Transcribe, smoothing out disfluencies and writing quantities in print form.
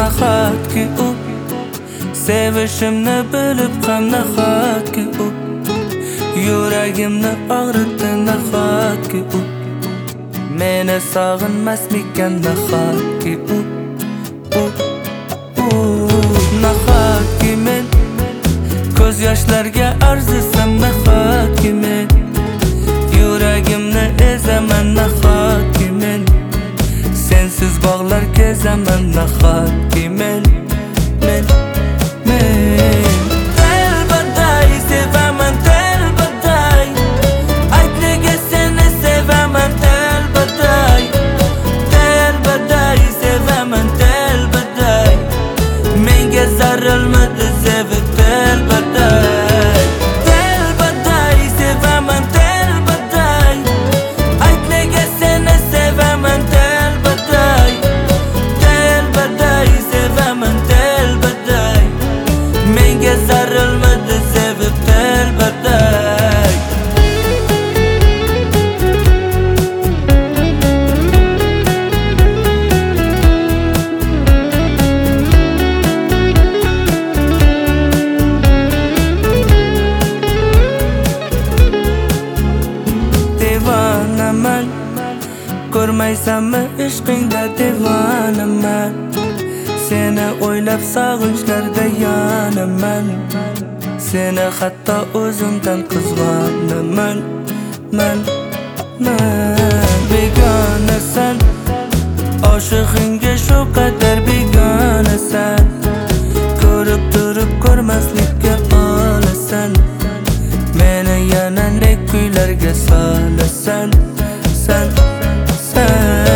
nahotki u sevishimni bilib ham nahotki u yuragimni og'ritdi nahotki u meni sog'inmasmikan nahotki u nahotki men ko'z yoshlarga arzisam nahotki men yuragimni ezaman nahotki men sensiz bog'lar kezaman nahotki men telbaday sevaman telbaday ayt nega seni sevaman telbaday sevaman telbaday menga zarilmadi sevib telbaday sevaman telbaday ayt nega seni sevaman telbaday sevaman telbaday menga zarilmadi sevib telbaday devonaman ko'rmaysanmi ishqingda devonaman seni o'ylab sog'inchlarda yonaman seni hatto o'zimdan qizg'onaman begonasan oshig'ingga shu qadar begonasan ko'rib turib ko'rmaslikka olasan meni yana ne kuylarga solasan sen